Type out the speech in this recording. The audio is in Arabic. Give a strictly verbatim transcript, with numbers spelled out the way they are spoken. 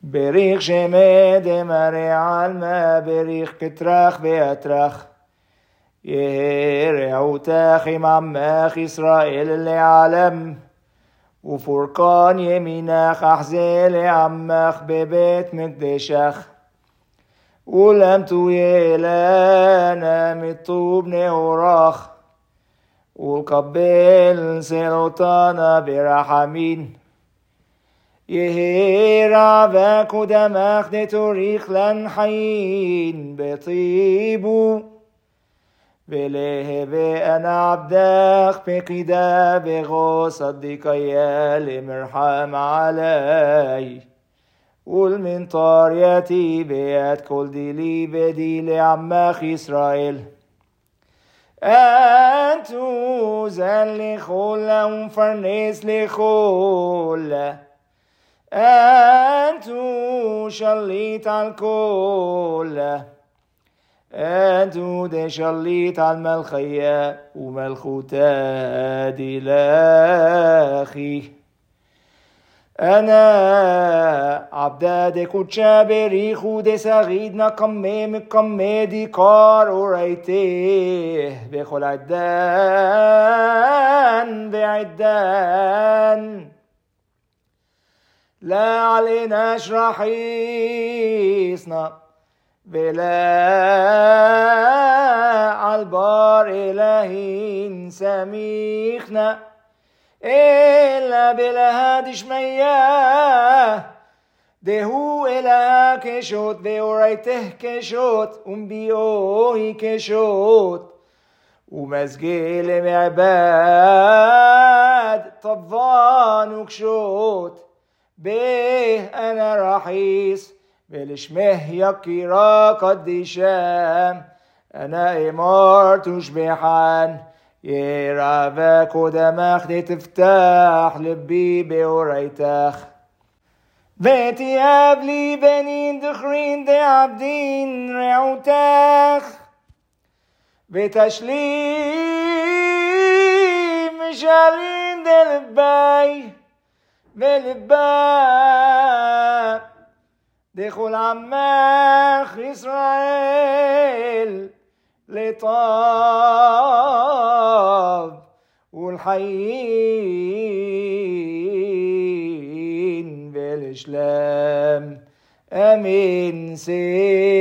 בריך שמד מרע על מה בריך כתרח ואתרח ירעותך עם עמך ישראל לעלם ופורקן ימינך אחזה לעמך בבית מקדשך ولم تيلنا مطوب نورخ والقبل سلطانا برحمين يهيرا وكدمخ دتوريخ لنحين بطيبو ולהווה אנה עבדך פקידה בגו צדיקיה למרחם עלי ולמנטרייתי ביד כל דילי ודי לעמך ישראל אנתו זן לכולה ומפרנס לכולה אנתו שליט על כולה أنتو دي شليت على الملخية وملخوتا دي لاخي أنا عبداد كوتشا بريخو دي سغيدنا كمي مكمي دي كار وريتيه بخل عدان بعدان لا علينا شرحيسنا بلا عالبار إلهين سميخنا إلا بلا هادش مياه دهو إله كشوت بوريته كشوت ومبيوهي كشوت ومزجيل معباد طبان وكشوت به أنا رحيس بلشمه يكيرا قديشام أنا إمار تشبحان يرابك ودمخ دي تفتح لبي بوريتخ بيتياب لي بنين دخرين دي عبدين رعوتخ بتشليم مشالين دي لباي بلباي دخل عمך ישראל לטוב ולחיים ולשלם אמין סי